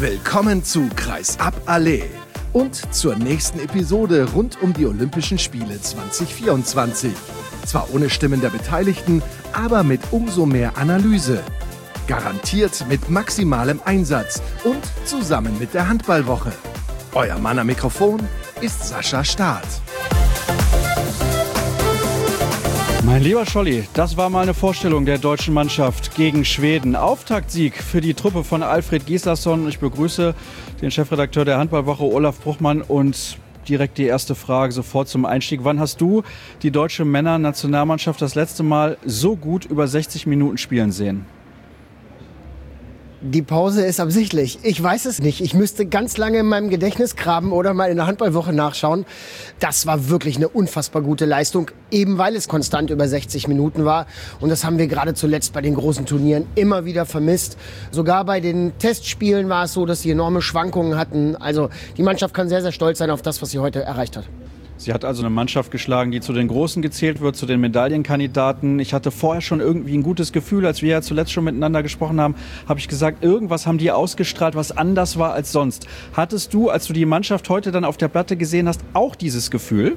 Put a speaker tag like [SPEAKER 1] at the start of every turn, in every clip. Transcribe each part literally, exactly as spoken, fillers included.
[SPEAKER 1] Willkommen zu Kreisab Allee und zur nächsten Episode rund um die Olympischen Spiele zwanzig vierundzwanzig. Zwar ohne Stimmen der Beteiligten, aber mit umso mehr Analyse. Garantiert mit maximalem Einsatz und zusammen mit der Handballwoche. Euer Mann am Mikrofon ist Sascha Staat.
[SPEAKER 2] Mein lieber Scholli, das war mal eine Vorstellung der deutschen Mannschaft gegen Schweden. Auftaktsieg für die Truppe von Alfred Gislason. Ich begrüße den Chefredakteur der Handballwoche, Olaf Bruchmann. Und direkt die erste Frage sofort zum Einstieg. Wann hast du die deutsche Männer-Nationalmannschaft das letzte Mal so gut über sechzig Minuten spielen sehen?
[SPEAKER 3] Die Pause ist absichtlich. Ich weiß es nicht. Ich müsste ganz lange in meinem Gedächtnis graben oder mal in der Handballwoche nachschauen. Das war wirklich eine unfassbar gute Leistung, eben weil es konstant über sechzig Minuten war. Und das haben wir gerade zuletzt bei den großen Turnieren immer wieder vermisst. Sogar bei den Testspielen war es so, dass sie enorme Schwankungen hatten. Also die Mannschaft kann sehr, sehr stolz sein auf das, was sie heute erreicht hat.
[SPEAKER 2] Sie hat also eine Mannschaft geschlagen, die zu den Großen gezählt wird, zu den Medaillenkandidaten. Ich hatte vorher schon irgendwie ein gutes Gefühl, als wir ja zuletzt schon miteinander gesprochen haben, habe ich gesagt, irgendwas haben die ausgestrahlt, was anders war als sonst. Hattest du, als du die Mannschaft heute dann auf der Platte gesehen hast, auch dieses Gefühl?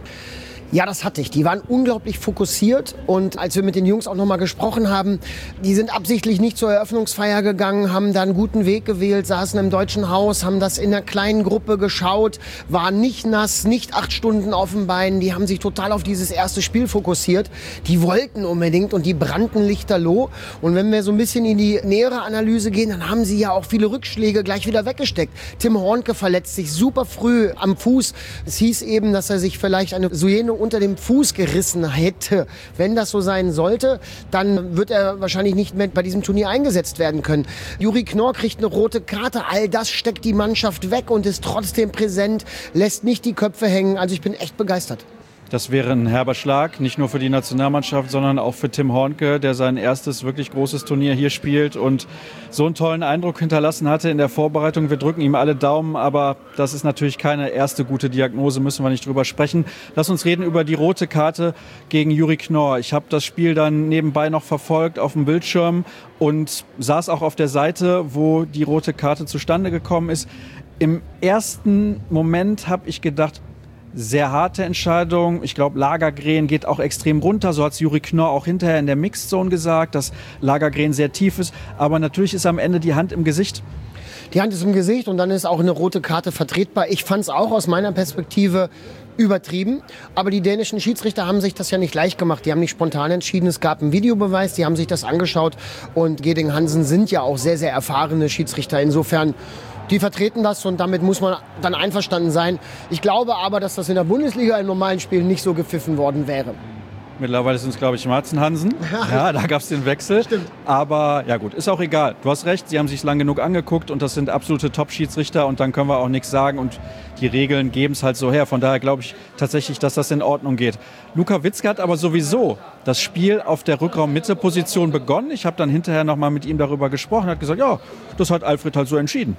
[SPEAKER 3] Ja, das hatte ich. Die waren unglaublich fokussiert und als wir mit den Jungs auch nochmal gesprochen haben, die sind absichtlich nicht zur Eröffnungsfeier gegangen, haben da einen guten Weg gewählt, saßen im Deutschen Haus, haben das in einer kleinen Gruppe geschaut, waren nicht nass, nicht acht Stunden auf dem Bein, die haben sich total auf dieses erste Spiel fokussiert. Die wollten unbedingt und die brannten lichterloh. Und wenn wir so ein bisschen in die nähere Analyse gehen, dann haben sie ja auch viele Rückschläge gleich wieder weggesteckt. Tim Hornke verletzt sich super früh am Fuß. Es hieß eben, dass er sich vielleicht eine Sehne unter dem Fuß gerissen hätte. Wenn das so sein sollte, dann wird er wahrscheinlich nicht mehr bei diesem Turnier eingesetzt werden können. Juri Knorr kriegt eine rote Karte. All das steckt die Mannschaft weg und ist trotzdem präsent, lässt nicht die Köpfe hängen. Also ich bin echt begeistert.
[SPEAKER 2] Das wäre ein herber Schlag, nicht nur für die Nationalmannschaft, sondern auch für Tim Hornke, der sein erstes wirklich großes Turnier hier spielt und so einen tollen Eindruck hinterlassen hatte in der Vorbereitung. Wir drücken ihm alle Daumen, aber das ist natürlich keine erste gute Diagnose, müssen wir nicht drüber sprechen. Lass uns reden über die rote Karte gegen Juri Knorr. Ich habe das Spiel dann nebenbei noch verfolgt auf dem Bildschirm und saß auch auf der Seite, wo die rote Karte zustande gekommen ist. Im ersten Moment habe ich gedacht, sehr harte Entscheidung. Ich glaube, Lagergren geht auch extrem runter. So hat es Juri Knorr auch hinterher in der Mixed Zone gesagt, dass Lagergren sehr tief ist. Aber natürlich ist am Ende die Hand im Gesicht.
[SPEAKER 3] Die Hand ist im Gesicht und dann ist auch eine rote Karte vertretbar. Ich fand es auch aus meiner Perspektive übertrieben. Aber die dänischen Schiedsrichter haben sich das ja nicht leicht gemacht. Die haben nicht spontan entschieden. Es gab einen Videobeweis, die haben sich das angeschaut. Und Geding Hansen sind ja auch sehr, sehr erfahrene Schiedsrichter. Insofern die vertreten das und damit muss man dann einverstanden sein. Ich glaube aber, dass das in der Bundesliga in normalen Spielen nicht so gepfiffen worden wäre.
[SPEAKER 2] Mittlerweile sind es, glaube ich, Marzen Hansen. Ja, da gab es den Wechsel.
[SPEAKER 3] Stimmt.
[SPEAKER 2] Aber ja gut, ist auch egal. Du hast recht, sie haben sich lang genug angeguckt und das sind absolute Top-Schiedsrichter und dann können wir auch nichts sagen und die Regeln geben es halt so her. Von daher glaube ich tatsächlich, dass das in Ordnung geht. Luka Witzke hat aber sowieso das Spiel auf der Rückraum-Mitte-Position begonnen. Ich habe dann hinterher nochmal mit ihm darüber gesprochen und hat gesagt, ja, das hat Alfred halt so entschieden.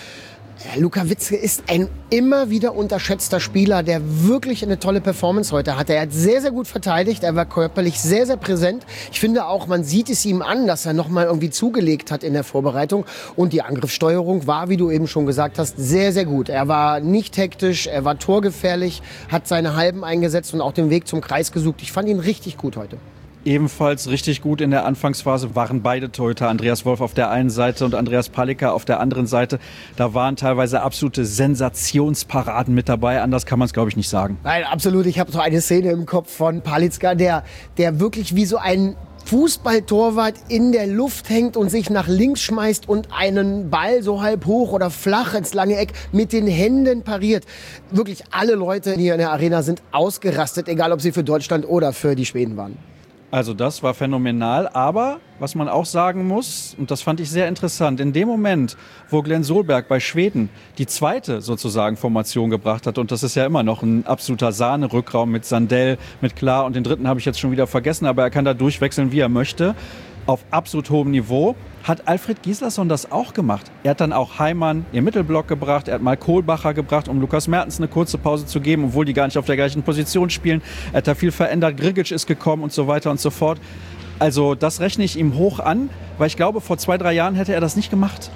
[SPEAKER 3] Luka Witzke ist ein immer wieder unterschätzter Spieler, der wirklich eine tolle Performance heute hatte. Er hat sehr, sehr gut verteidigt, er war körperlich sehr, sehr präsent. Ich finde auch, man sieht es ihm an, dass er nochmal irgendwie zugelegt hat in der Vorbereitung. Und die Angriffssteuerung war, wie du eben schon gesagt hast, sehr, sehr gut. Er war nicht hektisch, er war torgefährlich, hat seine Halben eingesetzt und auch den Weg zum Kreis gesucht. Ich fand ihn richtig gut heute.
[SPEAKER 2] Ebenfalls richtig gut in der Anfangsphase waren beide Torhüter, Andreas Wolf auf der einen Seite und Andreas Palicka auf der anderen Seite. Da waren teilweise absolute Sensationsparaden mit dabei, anders kann man es, glaube ich, nicht sagen.
[SPEAKER 3] Nein, absolut. Ich habe so eine Szene im Kopf von Palicka, der, der wirklich wie so ein Fußballtorwart in der Luft hängt und sich nach links schmeißt und einen Ball so halb hoch oder flach ins lange Eck mit den Händen pariert. Wirklich alle Leute hier in der Arena sind ausgerastet, egal ob sie für Deutschland oder für die Schweden waren.
[SPEAKER 2] Also das war phänomenal, aber was man auch sagen muss, und das fand ich sehr interessant, in dem Moment, wo Glenn Solberg bei Schweden die zweite sozusagen Formation gebracht hat, und das ist ja immer noch ein absoluter Sahne-Rückraum mit Sandell, mit Klar und den dritten habe ich jetzt schon wieder vergessen, aber er kann da durchwechseln, wie er möchte, auf absolut hohem Niveau, hat Alfred Gislason das auch gemacht. Er hat dann auch Heimann im Mittelblock gebracht, er hat mal Kohlbacher gebracht, um Lukas Mertens eine kurze Pause zu geben, obwohl die gar nicht auf der gleichen Position spielen. Er hat da viel verändert, Grigic ist gekommen und so weiter und so fort. Also das rechne ich ihm hoch an, weil ich glaube, vor zwei, drei Jahren hätte er das nicht gemacht.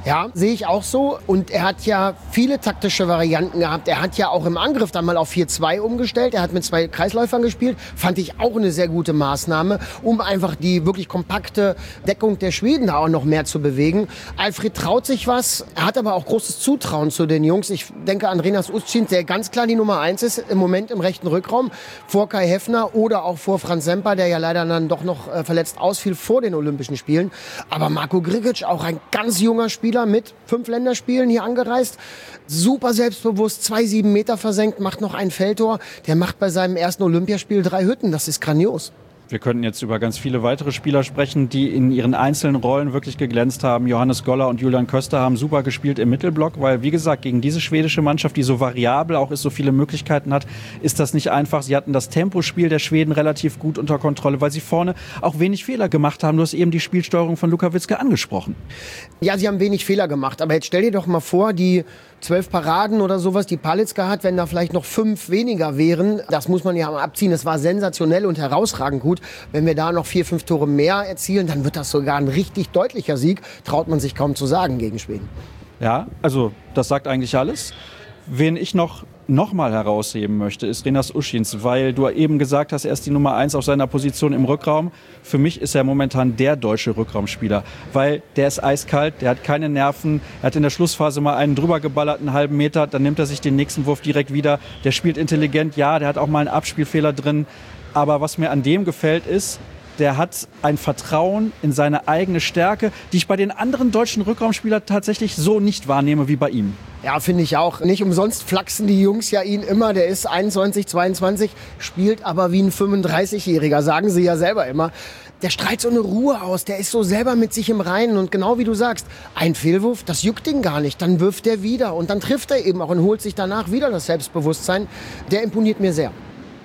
[SPEAKER 3] Ja, sehe ich auch so. Und er hat ja viele taktische Varianten gehabt. Er hat ja auch im Angriff dann mal auf vier zwei umgestellt. Er hat mit zwei Kreisläufern gespielt. Fand ich auch eine sehr gute Maßnahme, um einfach die wirklich kompakte Deckung der Schweden da auch noch mehr zu bewegen. Alfred traut sich was. Er hat aber auch großes Zutrauen zu den Jungs. Ich denke an Renas Ustschin, der ganz klar die Nummer eins ist im Moment im rechten Rückraum. Vor Kai Heffner oder auch vor Franz Semper, der ja leider dann doch noch äh, verletzt ausfiel vor den Olympischen Spielen. Aber Marko Grigic, auch ein ganz junger Spieler, mit fünf Länderspielen hier angereist. Super selbstbewusst, zwei sieben Meter versenkt, macht noch ein Feldtor. Der macht bei seinem ersten Olympiaspiel drei Hütten. Das ist grandios.
[SPEAKER 2] Wir könnten jetzt über ganz viele weitere Spieler sprechen, die in ihren einzelnen Rollen wirklich geglänzt haben. Johannes Goller und Julian Köster haben super gespielt im Mittelblock, weil, wie gesagt, gegen diese schwedische Mannschaft, die so variabel auch ist, so viele Möglichkeiten hat, ist das nicht einfach. Sie hatten das Tempospiel der Schweden relativ gut unter Kontrolle, weil sie vorne auch wenig Fehler gemacht haben. Du hast eben die Spielsteuerung von Luka Witzke angesprochen.
[SPEAKER 3] Ja, sie haben wenig Fehler gemacht. Aber jetzt stell dir doch mal vor, die zwölf Paraden oder sowas, die Palitzka hat, wenn da vielleicht noch fünf weniger wären, das muss man ja mal abziehen. Das war sensationell und herausragend gut. Wenn wir da noch vier, fünf Tore mehr erzielen, dann wird das sogar ein richtig deutlicher Sieg. Traut man sich kaum zu sagen gegen Schweden.
[SPEAKER 2] Ja, also das sagt eigentlich alles. Wen ich noch, noch mal herausheben möchte, ist Renas Uschins, weil du eben gesagt hast, er ist die Nummer eins auf seiner Position im Rückraum. Für mich ist er momentan der deutsche Rückraumspieler, weil der ist eiskalt, der hat keine Nerven, er hat in der Schlussphase mal einen drüber geballert, einen halben Meter, dann nimmt er sich den nächsten Wurf direkt wieder. Der spielt intelligent, ja, der hat auch mal einen Abspielfehler drin. Aber was mir an dem gefällt ist, der hat ein Vertrauen in seine eigene Stärke, die ich bei den anderen deutschen Rückraumspielern tatsächlich so nicht wahrnehme wie bei ihm.
[SPEAKER 3] Ja, finde ich auch. Nicht umsonst flachsen die Jungs ja ihn immer. Der ist einundzwanzig, zweiundzwanzig, spielt aber wie ein fünfunddreißigjähriger, sagen sie ja selber immer. Der strahlt so eine Ruhe aus, der ist so selber mit sich im Reinen. Und genau wie du sagst, ein Fehlwurf, das juckt ihn gar nicht. Dann wirft er wieder und dann trifft er eben auch und holt sich danach wieder das Selbstbewusstsein. Der imponiert mir sehr.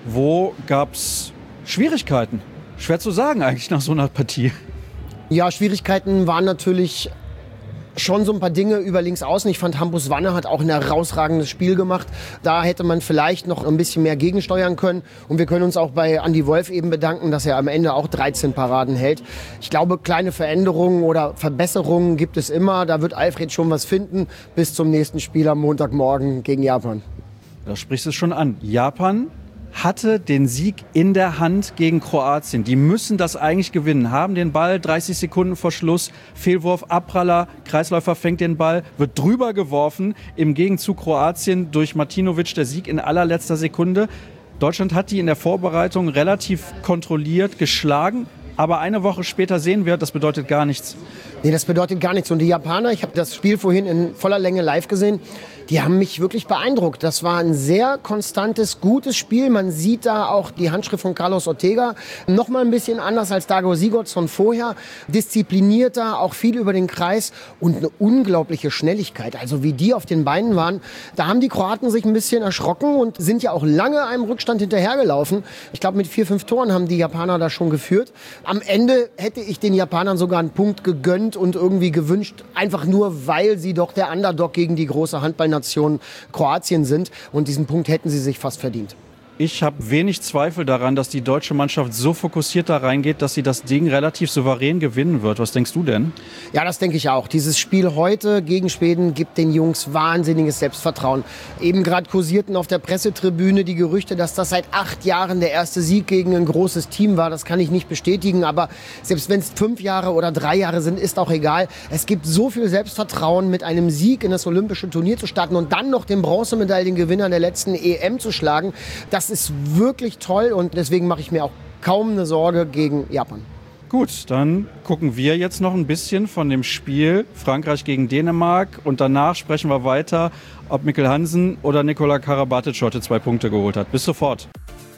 [SPEAKER 2] Wo gab's Schwierigkeiten? Schwer zu sagen eigentlich nach so einer Partie.
[SPEAKER 3] Ja, Schwierigkeiten waren natürlich schon so ein paar Dinge über links außen. Ich fand, Hampus Wanne hat auch ein herausragendes Spiel gemacht. Da hätte man vielleicht noch ein bisschen mehr gegensteuern können. Und wir können uns auch bei Andi Wolf eben bedanken, dass er am Ende auch dreizehn Paraden hält. Ich glaube, kleine Veränderungen oder Verbesserungen gibt es immer. Da wird Alfred schon was finden bis zum nächsten Spiel am Montagmorgen gegen Japan.
[SPEAKER 2] Da sprichst du es schon an. Japan hatte den Sieg in der Hand gegen Kroatien. Die müssen das eigentlich gewinnen. Haben den Ball, dreißig Sekunden vor Schluss, Fehlwurf, Abpraller, Kreisläufer fängt den Ball, wird drüber geworfen. Im Gegenzug Kroatien durch Martinovic der Sieg in allerletzter Sekunde. Deutschland hat die in der Vorbereitung relativ kontrolliert geschlagen. Aber eine Woche später sehen wir, das bedeutet gar nichts.
[SPEAKER 3] Nee, das bedeutet gar nichts. Und die Japaner, ich habe das Spiel vorhin in voller Länge live gesehen, die haben mich wirklich beeindruckt. Das war ein sehr konstantes, gutes Spiel. Man sieht da auch die Handschrift von Carlos Ortega. Noch mal ein bisschen anders als Dago Sigurdsson vorher. Disziplinierter, auch viel über den Kreis und eine unglaubliche Schnelligkeit. Also wie die auf den Beinen waren, da haben die Kroaten sich ein bisschen erschrocken und sind ja auch lange einem Rückstand hinterhergelaufen. Ich glaube, mit vier, fünf Toren haben die Japaner da schon geführt. Am Ende hätte ich den Japanern sogar einen Punkt gegönnt und irgendwie gewünscht, einfach nur, weil sie doch der Underdog gegen die große Handballnation Kroatien sind. Und diesen Punkt hätten sie sich fast verdient.
[SPEAKER 2] Ich habe wenig Zweifel daran, dass die deutsche Mannschaft so fokussiert da reingeht, dass sie das Ding relativ souverän gewinnen wird. Was denkst du denn?
[SPEAKER 3] Ja, das denke ich auch. Dieses Spiel heute gegen Schweden gibt den Jungs wahnsinniges Selbstvertrauen. Eben gerade kursierten auf der Pressetribüne die Gerüchte, dass das seit acht Jahren der erste Sieg gegen ein großes Team war. Das kann ich nicht bestätigen, aber selbst wenn es fünf Jahre oder drei Jahre sind, ist auch egal. Es gibt so viel Selbstvertrauen, mit einem Sieg in das olympische Turnier zu starten und dann noch den Bronzemedaillengewinner der letzten E M zu schlagen. Das ist wirklich toll und deswegen mache ich mir auch kaum eine Sorge gegen Japan.
[SPEAKER 2] Gut, dann gucken wir jetzt noch ein bisschen von dem Spiel Frankreich gegen Dänemark und danach sprechen wir weiter, ob Mikkel Hansen oder Nikola Karabatic heute zwei Punkte geholt hat. Bis sofort.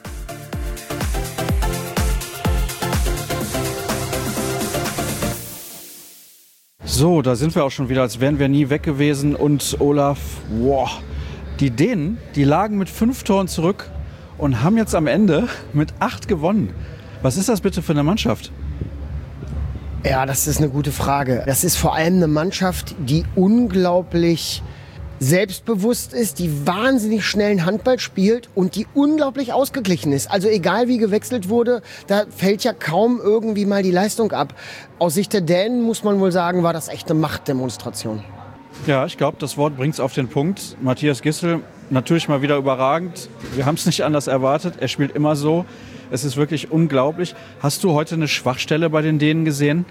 [SPEAKER 2] So, da sind wir auch schon wieder, als wären wir nie weg gewesen und Olaf, wow, die Dänen, die lagen mit fünf Toren zurück und haben jetzt am Ende mit acht gewonnen. Was ist das bitte für eine Mannschaft?
[SPEAKER 3] Ja, das ist eine gute Frage. Das ist vor allem eine Mannschaft, die unglaublich selbstbewusst ist, die wahnsinnig schnellen Handball spielt und die unglaublich ausgeglichen ist. Also egal wie gewechselt wurde, da fällt ja kaum irgendwie mal die Leistung ab. Aus Sicht der Dänen muss man wohl sagen, war das echt eine Machtdemonstration.
[SPEAKER 2] Ja, ich glaube, das Wort bringt es auf den Punkt. Matthias Gissel, natürlich mal wieder überragend. Wir haben es nicht anders erwartet. Er spielt immer so. Es ist wirklich unglaublich. Hast du heute eine Schwachstelle bei den Dänen gesehen?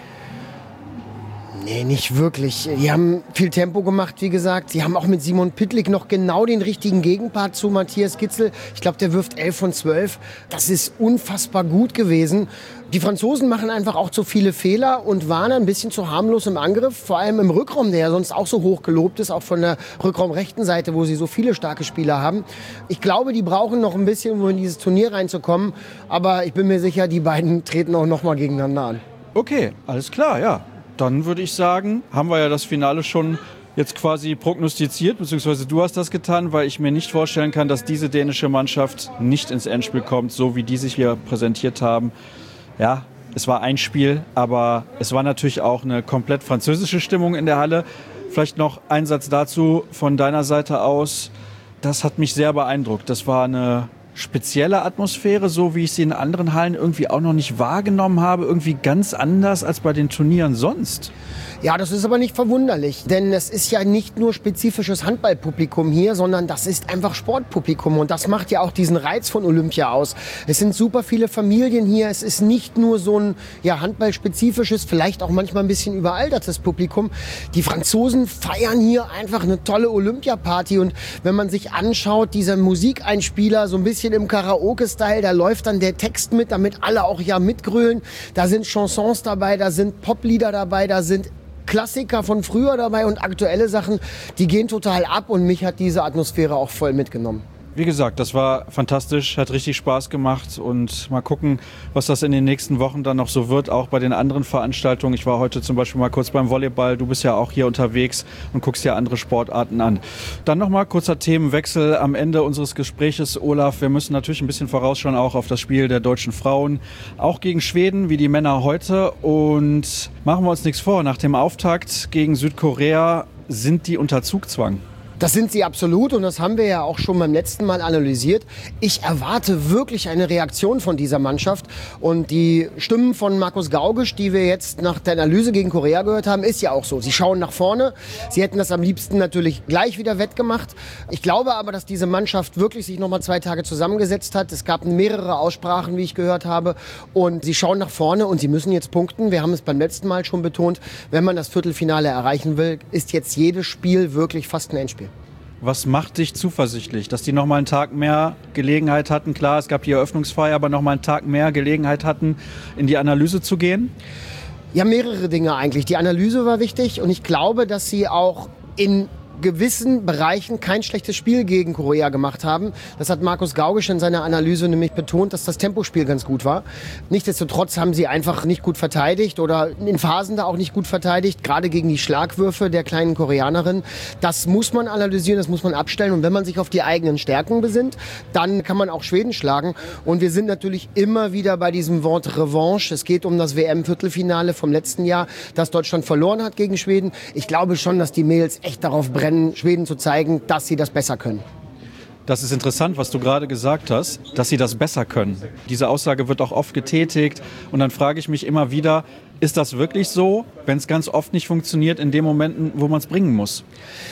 [SPEAKER 3] Nee, nicht wirklich. Die haben viel Tempo gemacht, wie gesagt. Die haben auch mit Simon Pytlik noch genau den richtigen Gegenpart zu Matthias Gissel. Ich glaube, der wirft elf von zwölf. Das ist unfassbar gut gewesen. Die Franzosen machen einfach auch zu viele Fehler und waren ein bisschen zu harmlos im Angriff. Vor allem im Rückraum, der ja sonst auch so hoch gelobt ist, auch von der Rückraumrechten Seite, wo sie so viele starke Spieler haben. Ich glaube, die brauchen noch ein bisschen, um in dieses Turnier reinzukommen. Aber ich bin mir sicher, die beiden treten auch noch mal gegeneinander an.
[SPEAKER 2] Okay, alles klar, ja. Dann würde ich sagen, haben wir ja das Finale schon jetzt quasi prognostiziert, beziehungsweise du hast das getan, weil ich mir nicht vorstellen kann, dass diese dänische Mannschaft nicht ins Endspiel kommt, so wie die sich hier präsentiert haben. Ja, es war ein Spiel, aber es war natürlich auch eine komplett französische Stimmung in der Halle. Vielleicht noch ein Satz dazu von deiner Seite aus. Das hat mich sehr beeindruckt. Das war eine spezielle Atmosphäre, so wie ich sie in anderen Hallen irgendwie auch noch nicht wahrgenommen habe. Irgendwie ganz anders als bei den Turnieren sonst.
[SPEAKER 3] Ja, das ist aber nicht verwunderlich, denn es ist ja nicht nur spezifisches Handballpublikum hier, sondern das ist einfach Sportpublikum und das macht ja auch diesen Reiz von Olympia aus. Es sind super viele Familien hier, es ist nicht nur so ein ja, handballspezifisches, vielleicht auch manchmal ein bisschen überaltertes Publikum. Die Franzosen feiern hier einfach eine tolle Olympiaparty und wenn man sich anschaut, dieser Musikeinspieler so ein bisschen im Karaoke-Style, da läuft dann der Text mit, damit alle auch ja mitgrölen. Da sind Chansons dabei, da sind Poplieder dabei, da sind Klassiker von früher dabei und aktuelle Sachen, die gehen total ab und mich hat diese Atmosphäre auch voll mitgenommen.
[SPEAKER 2] Wie gesagt, das war fantastisch, hat richtig Spaß gemacht und mal gucken, was das in den nächsten Wochen dann noch so wird, auch bei den anderen Veranstaltungen. Ich war heute zum Beispiel mal kurz beim Volleyball, du bist ja auch hier unterwegs und guckst dir andere Sportarten an. Dann nochmal kurzer Themenwechsel am Ende unseres Gespräches, Olaf. Wir müssen natürlich ein bisschen vorausschauen auch auf das Spiel der deutschen Frauen, auch gegen Schweden wie die Männer heute. Und machen wir uns nichts vor, nach dem Auftakt gegen Südkorea sind die unter Zugzwang.
[SPEAKER 3] Das sind sie absolut und das haben wir ja auch schon beim letzten Mal analysiert. Ich erwarte wirklich eine Reaktion von dieser Mannschaft und die Stimmen von Markus Gaugisch, die wir jetzt nach der Analyse gegen Korea gehört haben, ist ja auch so. Sie schauen nach vorne. Sie hätten das am liebsten natürlich gleich wieder wettgemacht. Ich glaube aber, dass diese Mannschaft wirklich sich noch mal zwei Tage zusammengesetzt hat. Es gab mehrere Aussprachen, wie ich gehört habe und sie schauen nach vorne und sie müssen jetzt punkten. Wir haben es beim letzten Mal schon betont, wenn man das Viertelfinale erreichen will, ist jetzt jedes Spiel wirklich fast ein Endspiel.
[SPEAKER 2] Was macht dich zuversichtlich, dass die noch mal einen Tag mehr Gelegenheit hatten? Klar, es gab die Eröffnungsfeier, aber noch mal einen Tag mehr Gelegenheit hatten, in die Analyse zu gehen?
[SPEAKER 3] Ja, mehrere Dinge eigentlich. Die Analyse war wichtig und ich glaube, dass sie auch in gewissen Bereichen kein schlechtes Spiel gegen Korea gemacht haben. Das hat Markus Gaugisch in seiner Analyse nämlich betont, dass das Tempospiel ganz gut war. Nichtsdestotrotz haben sie einfach nicht gut verteidigt oder in Phasen da auch nicht gut verteidigt, gerade gegen die Schlagwürfe der kleinen Koreanerin. Das muss man analysieren, das muss man abstellen und wenn man sich auf die eigenen Stärken besinnt, dann kann man auch Schweden schlagen und wir sind natürlich immer wieder bei diesem Wort Revanche. Es geht um das W M-Viertelfinale vom letzten Jahr, das Deutschland verloren hat gegen Schweden. Ich glaube schon, dass die Mädels echt darauf brennen, Schweden zu zeigen, dass sie das besser können.
[SPEAKER 2] Das ist interessant, was du gerade gesagt hast, dass sie das besser können. Diese Aussage wird auch oft getätigt und dann frage ich mich immer wieder, ist das wirklich so, wenn es ganz oft nicht funktioniert in den Momenten, wo man es bringen muss?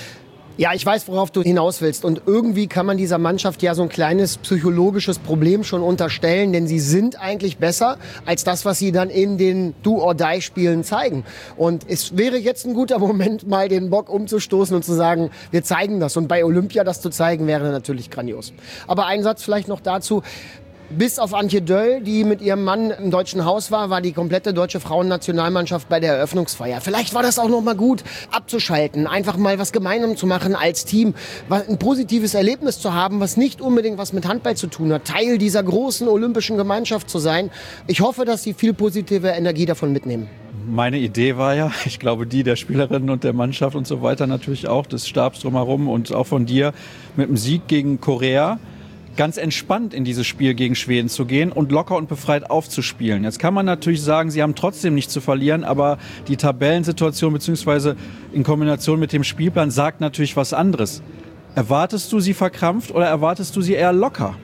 [SPEAKER 3] Ja, ich weiß, worauf du hinaus willst. Und irgendwie kann man dieser Mannschaft ja so ein kleines psychologisches Problem schon unterstellen, denn sie sind eigentlich besser als das, was sie dann in den Do-or-Die-Spielen zeigen. Und es wäre jetzt ein guter Moment, mal den Bock umzustoßen und zu sagen, wir zeigen das. Und bei Olympia das zu zeigen, wäre natürlich grandios. Aber ein Satz vielleicht noch dazu. Bis auf Antje Döll, die mit ihrem Mann im Deutschen Haus war, war die komplette deutsche Frauennationalmannschaft bei der Eröffnungsfeier. Vielleicht war das auch noch mal gut, abzuschalten, einfach mal was gemeinsam zu machen als Team, ein positives Erlebnis zu haben, was nicht unbedingt was mit Handball zu tun hat, Teil dieser großen olympischen Gemeinschaft zu sein. Ich hoffe, dass sie viel positive Energie davon mitnehmen.
[SPEAKER 2] Meine Idee war ja, ich glaube die der Spielerinnen und der Mannschaft und so weiter natürlich auch, des Stabs drumherum und auch von dir, mit dem Sieg gegen Korea ganz entspannt in dieses Spiel gegen Schweden zu gehen und locker und befreit aufzuspielen. Jetzt kann man natürlich sagen, sie haben trotzdem nicht zu verlieren, aber die Tabellensituation bzw. in Kombination mit dem Spielplan sagt natürlich was anderes. Erwartest du sie verkrampft oder erwartest du sie eher locker?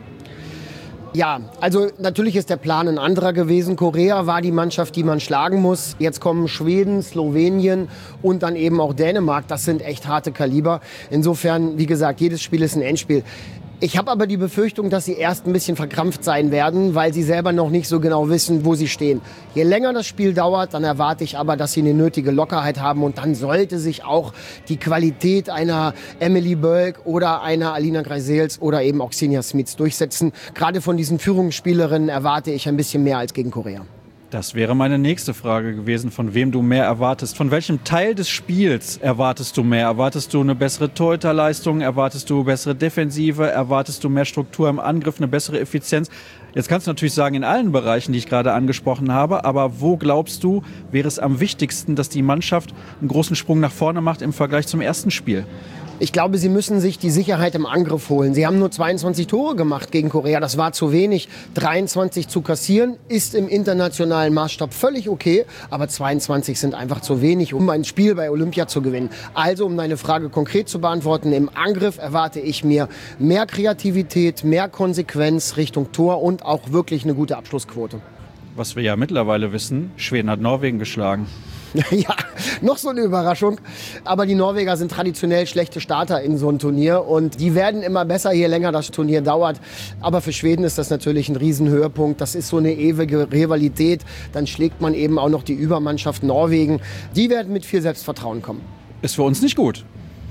[SPEAKER 3] Ja, also natürlich ist der Plan ein anderer gewesen. Korea war die Mannschaft, die man schlagen muss. Jetzt kommen Schweden, Slowenien und dann eben auch Dänemark. Das sind echt harte Kaliber. Insofern, wie gesagt, jedes Spiel ist ein Endspiel. Ich habe aber die Befürchtung, dass sie erst ein bisschen verkrampft sein werden, weil sie selber noch nicht so genau wissen, wo sie stehen. Je länger das Spiel dauert, dann erwarte ich aber, dass sie eine nötige Lockerheit haben und dann sollte sich auch die Qualität einer Emily Bölk oder einer Alina Greisels oder eben auch Xenia Smits durchsetzen. Gerade von diesen Führungsspielerinnen erwarte ich ein bisschen mehr als gegen Korea.
[SPEAKER 2] Das wäre meine nächste Frage gewesen, von wem du mehr erwartest. Von welchem Teil des Spiels erwartest du mehr? Erwartest du eine bessere Torhüterleistung? Erwartest du bessere Defensive? Erwartest du mehr Struktur im Angriff, eine bessere Effizienz? Jetzt kannst du natürlich sagen, in allen Bereichen, die ich gerade angesprochen habe, aber wo glaubst du, wäre es am wichtigsten, dass die Mannschaft einen großen Sprung nach vorne macht im Vergleich zum ersten Spiel?
[SPEAKER 3] Ich glaube, sie müssen sich die Sicherheit im Angriff holen. Sie haben nur zweiundzwanzig Tore gemacht gegen Korea. Das war zu wenig. dreiundzwanzig zu kassieren ist im internationalen Maßstab völlig okay. Aber zweiundzwanzig sind einfach zu wenig, um ein Spiel bei Olympia zu gewinnen. Also, um deine Frage konkret zu beantworten, im Angriff erwarte ich mir mehr Kreativität, mehr Konsequenz Richtung Tor und auch wirklich eine gute Abschlussquote.
[SPEAKER 2] Was wir ja mittlerweile wissen, Schweden hat Norwegen geschlagen.
[SPEAKER 3] Ja, noch so eine Überraschung. Aber die Norweger sind traditionell schlechte Starter in so einem Turnier und die werden immer besser, je länger das Turnier dauert. Aber für Schweden ist das natürlich ein Riesenhöhepunkt. Das ist so eine ewige Rivalität. Dann schlägt man eben auch noch die Übermannschaft Norwegen. Die werden mit viel Selbstvertrauen kommen.
[SPEAKER 2] Ist für uns nicht gut.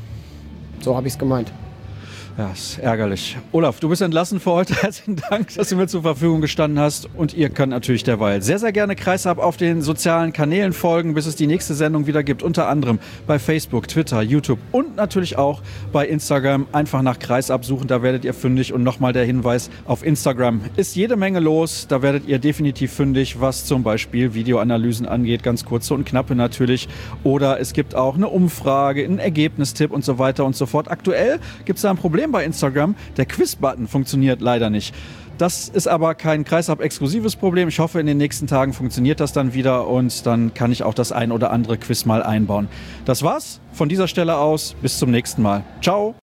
[SPEAKER 3] So habe ich es gemeint.
[SPEAKER 2] Ja, ist ärgerlich. Olaf, du bist entlassen für heute. Herzlichen Dank, dass du mir zur Verfügung gestanden hast. Und ihr könnt natürlich derweil sehr, sehr gerne Kreisab auf den sozialen Kanälen folgen, bis es die nächste Sendung wieder gibt. Unter anderem bei Facebook, Twitter, YouTube und natürlich auch bei Instagram. Einfach nach Kreisab suchen, da werdet ihr fündig. Und nochmal der Hinweis, auf Instagram ist jede Menge los. Da werdet ihr definitiv fündig, was zum Beispiel Videoanalysen angeht. Ganz kurze und knappe natürlich. Oder es gibt auch eine Umfrage, einen Ergebnistipp und so weiter und so fort. Aktuell gibt es da ein Problem bei Instagram. Der Quiz-Button funktioniert leider nicht. Das ist aber kein Kreisab-exklusives Problem. Ich hoffe, in den nächsten Tagen funktioniert das dann wieder und dann kann ich auch das ein oder andere Quiz mal einbauen. Das war's von dieser Stelle aus. Bis zum nächsten Mal. Ciao!